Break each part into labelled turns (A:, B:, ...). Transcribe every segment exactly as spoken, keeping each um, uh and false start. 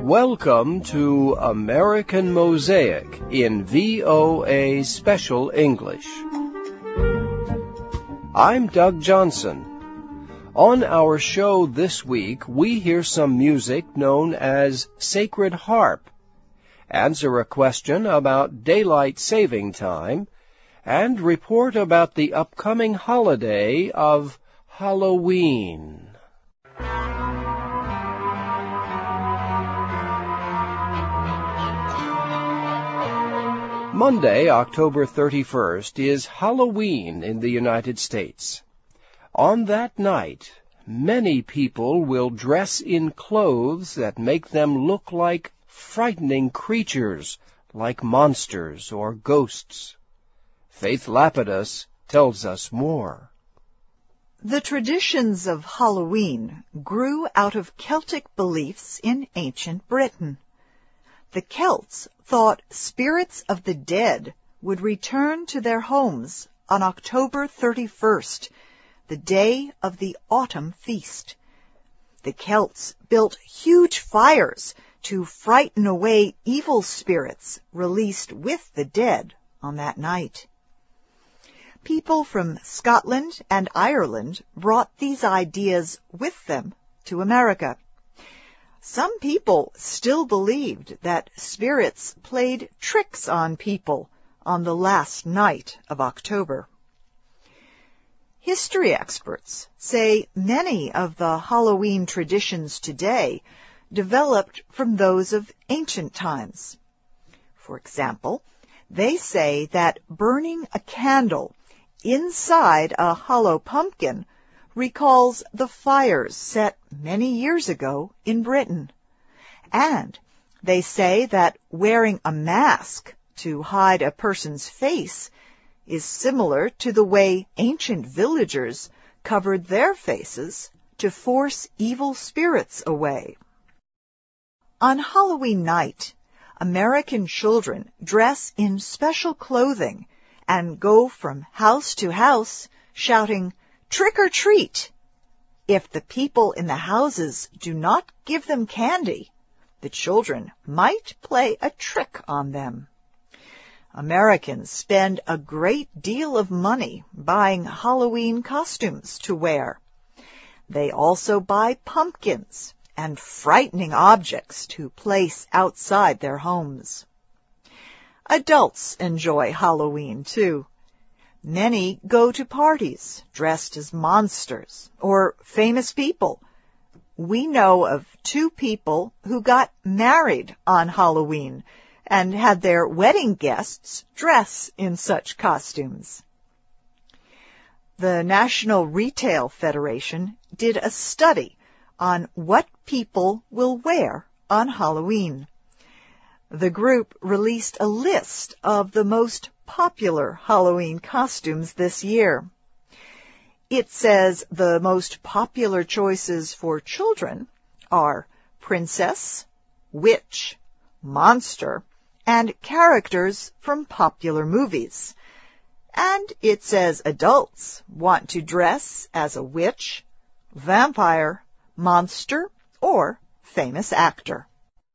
A: Welcome to American Mosaic in V O A Special English. I'm Doug Johnson. On our show this week, we hear some music known as Sacred Harp, answer a question about daylight saving time, and report about the upcoming holiday of Halloween. Monday, October thirty-first, is Halloween in the United States. On that night, many people will dress in clothes that make them look like frightening creatures, like monsters or ghosts. Faith Lapidus tells us more.
B: The traditions of Halloween grew out of Celtic beliefs in ancient Britain. The Celts thought spirits of the dead would return to their homes on October thirty-first, the day of the autumn feast. The Celts built huge fires to frighten away evil spirits released with the dead on that night. People from Scotland and Ireland brought these ideas with them to America. Some people still believed that spirits played tricks on people on the last night of October. History experts say many of the Halloween traditions today developed from those of ancient times. For example, they say that burning a candle inside a hollow pumpkin recalls the fires set many years ago in Britain. And they say that wearing a mask to hide a person's face is similar to the way ancient villagers covered their faces to force evil spirits away. On Halloween night, American children dress in special clothing and go from house to house shouting, "Trick or treat!" If the people in the houses do not give them candy, the children might play a trick on them. Americans spend a great deal of money buying Halloween costumes to wear. They also buy pumpkins and frightening objects to place outside their homes. Adults enjoy Halloween, too. Many go to parties dressed as monsters or famous people. We know of two people who got married on Halloween and had their wedding guests dress in such costumes. The National Retail Federation did a study on what people will wear on Halloween. The group released a list of the most popular Halloween costumes this year. It says the most popular choices for children are princess, witch, monster, and characters from popular movies. And it says adults want to dress as a witch, vampire, monster, or famous actor.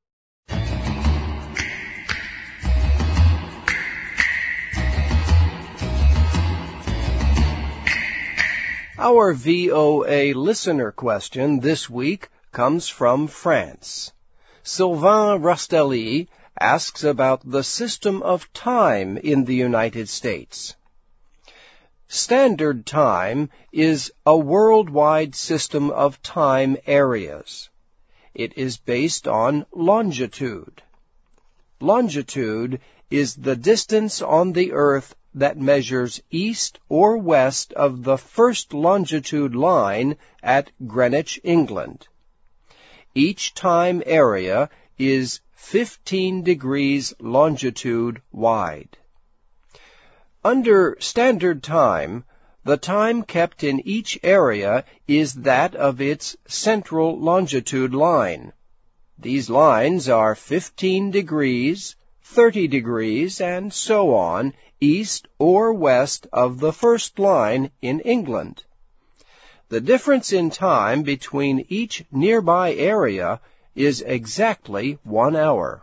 A: Our V O A listener question this week comes from France. Sylvain Rostelli asks about the system of time in the United States. Standard Time is a worldwide system of time areas. It is based on longitude. Longitude is the distance on the Earth that measures east or west of the first longitude line at Greenwich, England. Each time area is fifteen degrees longitude wide. Under Standard Time, the time kept in each area is that of its central longitude line. These lines are fifteen degrees, thirty degrees, and so on, east or west of the first line in England. The difference in time between each nearby area is exactly one hour.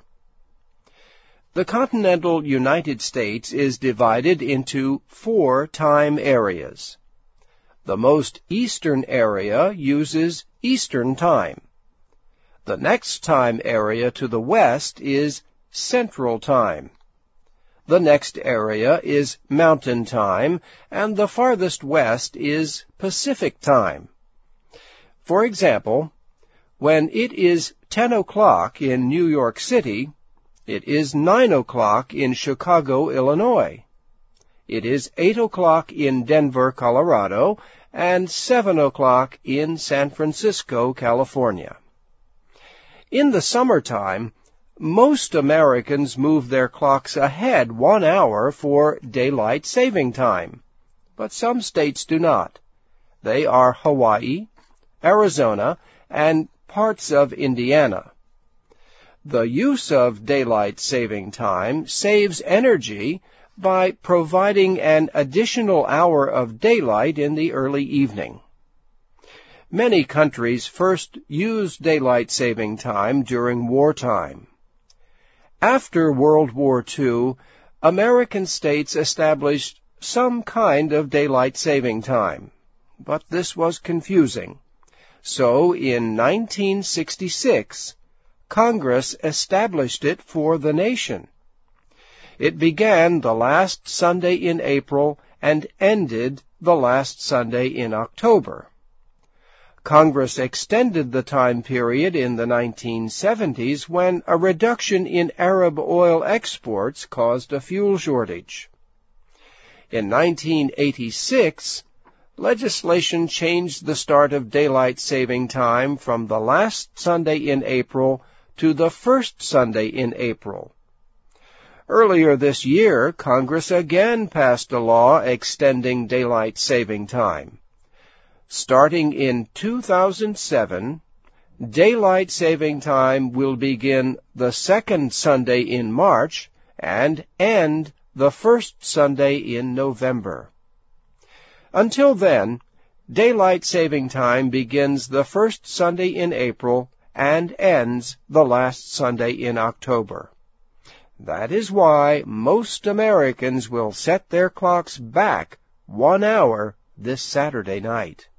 A: The continental United States is divided into four time areas. The most eastern area uses Eastern Time. The next time area to the west is Central Time. The next area is Mountain Time, and the farthest west is Pacific Time. For example, when it is ten o'clock in New York City, it is nine o'clock in Chicago, Illinois. It is eight o'clock in Denver, Colorado, and seven o'clock in San Francisco, California. In the summertime, most Americans move their clocks ahead one hour for daylight saving time, but some states do not. They are Hawaii, Arizona, and parts of Indiana. The use of daylight saving time saves energy by providing an additional hour of daylight in the early evening. Many countries first used daylight saving time during wartime. After World War Two, American states established some kind of daylight saving time, but this was confusing. So in nineteen sixty-six, Congress established it for the nation. It began the last Sunday in April and ended the last Sunday in October. Congress extended the time period in the nineteen seventies when a reduction in Arab oil exports caused a fuel shortage. In nineteen eighty-six, legislation changed the start of daylight saving time from the last Sunday in April to the first Sunday in April. Earlier this year, Congress again passed a law extending daylight saving time. Starting in two thousand seven, daylight saving time will begin the second Sunday in March and end the first Sunday in November. Until then, daylight saving time begins the first Sunday in April and ends the last Sunday in October. That is why most Americans will set their clocks back one hour this Saturday night.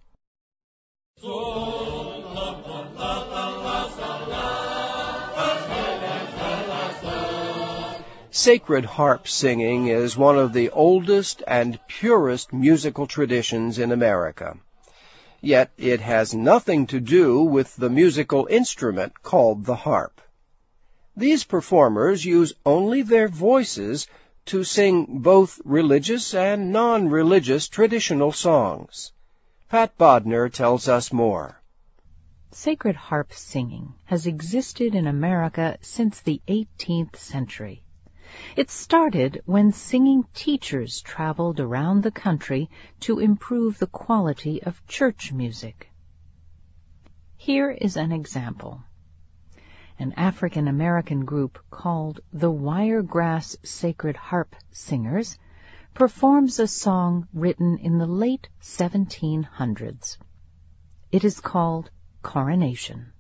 A: Sacred harp singing is one of the oldest and purest musical traditions in America. Yet it has nothing to do with the musical instrument called the harp. These performers use only their voices to sing both religious and non-religious traditional songs. Pat Bodner tells us more.
C: Sacred harp singing has existed in America since the eighteenth century. It started when singing teachers traveled around the country to improve the quality of church music. Here is an example. An African-American group called the Wiregrass Sacred Harp Singers performs a song written in the late seventeen hundreds. It is called Coronation.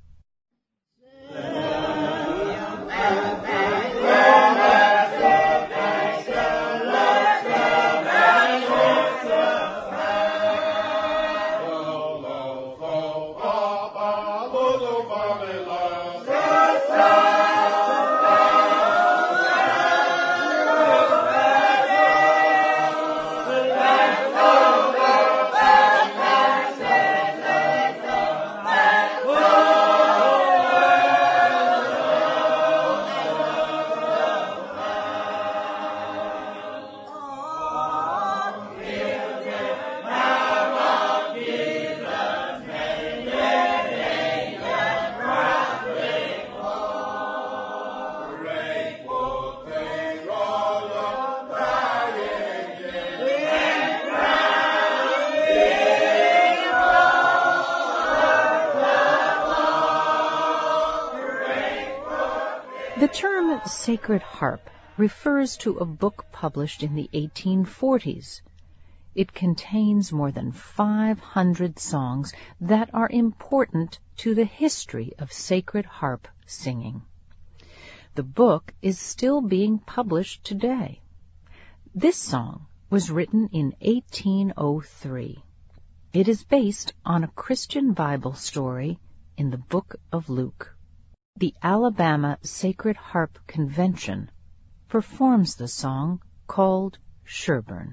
C: The term sacred harp refers to a book published in the eighteen forties. it contains more than five hundred songs that are important to the history of sacred harp singing. The book is still being published today. This song was written in eighteen oh three. It is based on a Christian Bible story in the book of Luke. The Alabama Sacred Harp Convention performs the song called Sherburne.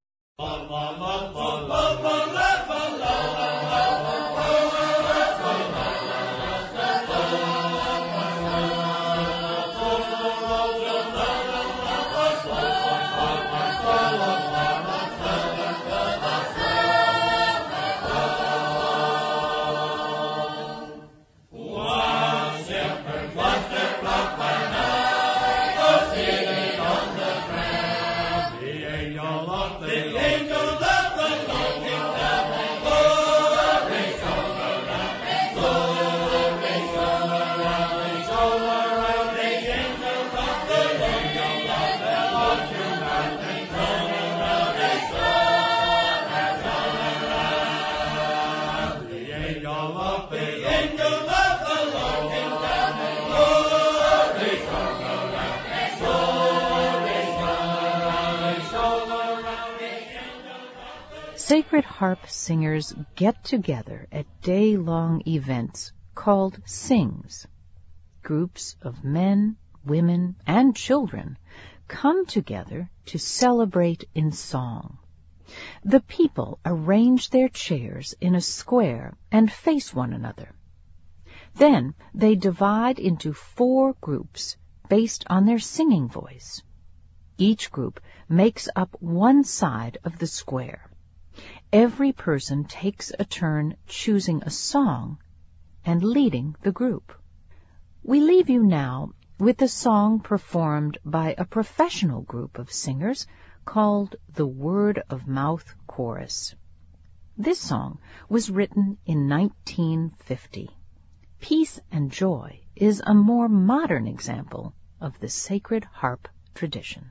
C: Sacred harp singers get together at day-long events called sings. Groups of men, women, and children come together to celebrate in song. The people arrange their chairs in a square and face one another. Then they divide into four groups based on their singing voice. Each group makes up one side of the square. Every person takes a turn choosing a song and leading the group. We leave you now with a song performed by a professional group of singers called the Word of Mouth Chorus. This song was written in nineteen fifty. Peace and Joy is a more modern example of the sacred harp tradition.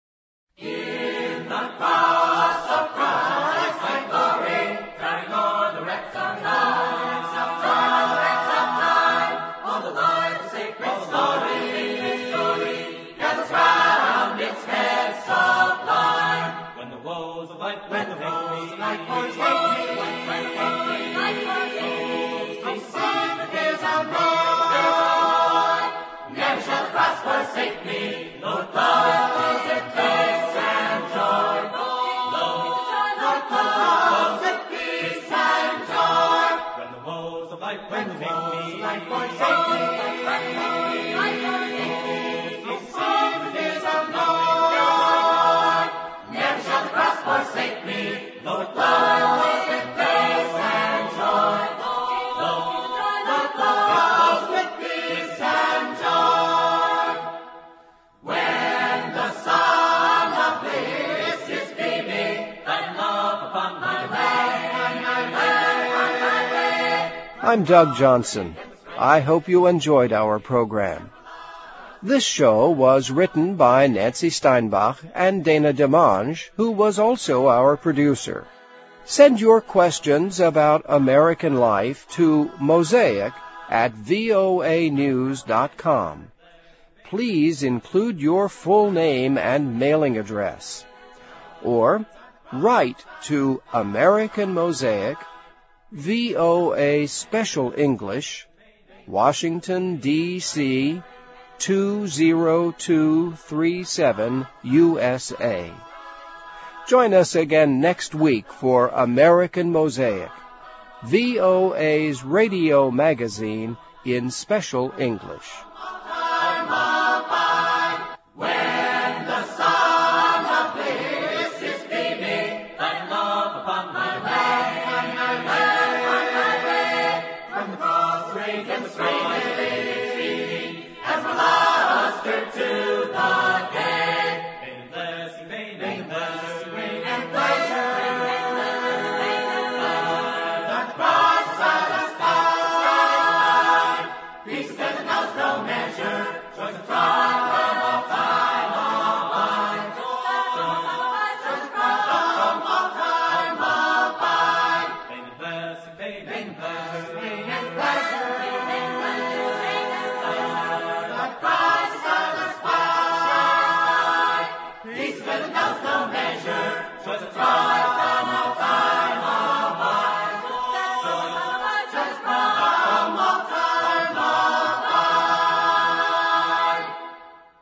D: In the cross of Christ, my glory, carrying o'er the wrecks of time, the wrecks of time, all the Lord's sacred story, gathers round its head sublime. When the woes of life, when the woes of life forsake me, when the woes of life forsake me, we sing the tears of joy. Never shall the cross forsake me, Lord God. When the woes like forsake me, we sing the tears of Lord. Never shall the cross forsake me, Lord, clothes with grace and joy. Lord, clothes with peace and joy. When the sun of bliss is beaming, thy love upon my way, on my way, on my way.
A: I'm Doug Johnson. I hope you enjoyed our program. This show was written by Nancy Steinbach and Dana DeMange, who was also our producer. Send your questions about American life to mosaic at voa news dot com. Please include your full name and mailing address. Or write to American Mosaic, V O A Special English, Washington, D C two zero two three seven, U S A. Join us again next week for American Mosaic, V O A's radio magazine in Special English.
D: Romance present knows no measure. 'Twas a